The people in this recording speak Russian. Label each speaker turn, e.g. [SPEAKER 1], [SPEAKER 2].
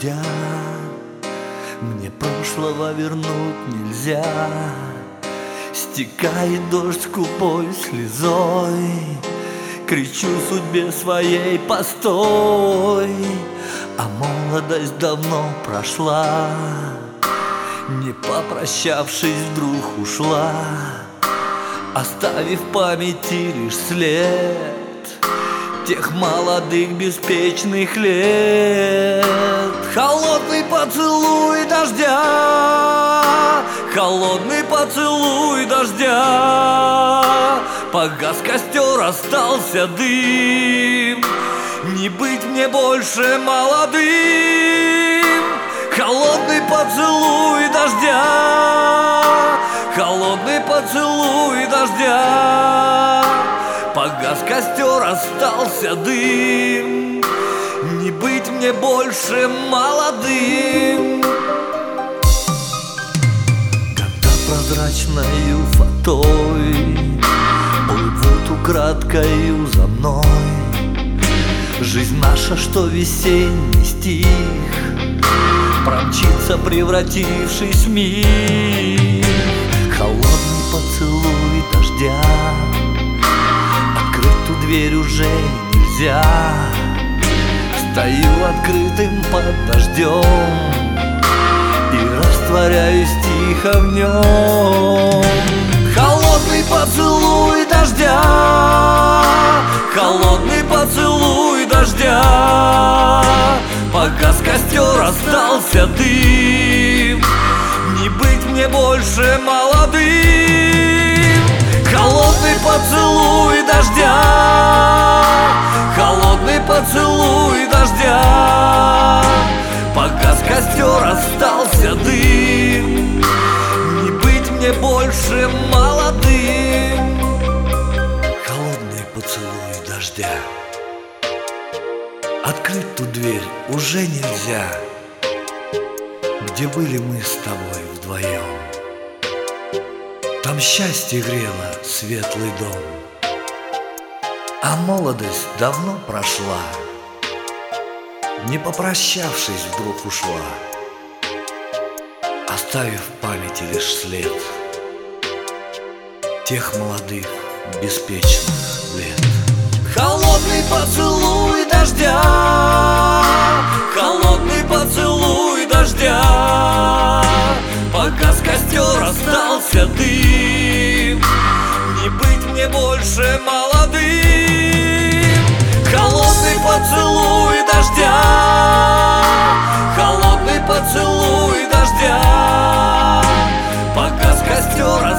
[SPEAKER 1] дождя. Мне прошлого вернуть нельзя. Стекает дождь скупой слезой, кричу судьбе своей: постой! А молодость давно прошла, не попрощавшись, вдруг ушла, оставив в памяти лишь след тех молодых беспечных лет. Холодный поцелуй дождя, холодный поцелуй дождя. Погас костер, остался дым, не быть мне больше молодым. Холодный поцелуй дождя, холодный поцелуй дождя. Погас костер, остался дым, не быть мне больше молодым. Когда прозрачною фатой плывут украдкою за мной, жизнь наша, что весенний стих, промчится, превратившись в миг. Холодный поцелуй дождя, открыть ту дверь уже нельзя. Стою открытым под дождем и растворяюсь тихо в нем. Холодный поцелуй дождя, холодный поцелуй дождя. Погас костер, остался дым, не быть мне больше молодым. Холодный поцелуй дождя, холодный поцелуй дождя. Погас костер, остался дым, не быть мне больше молодым. Холодный поцелуй дождя, открыть ту дверь уже нельзя, где были мы с тобой вдвоем. Там счастье грело светлый дом, а молодость давно прошла, не попрощавшись, вдруг ушла, оставив в памяти лишь след тех молодых беспечных лет. Холодный поцелуй дождя, холодный поцелуй дождя. Погас костер, остался дым, не быть мне больше молодым. Холодный поцелуй дождя, холодный поцелуй дождя. Погас костер,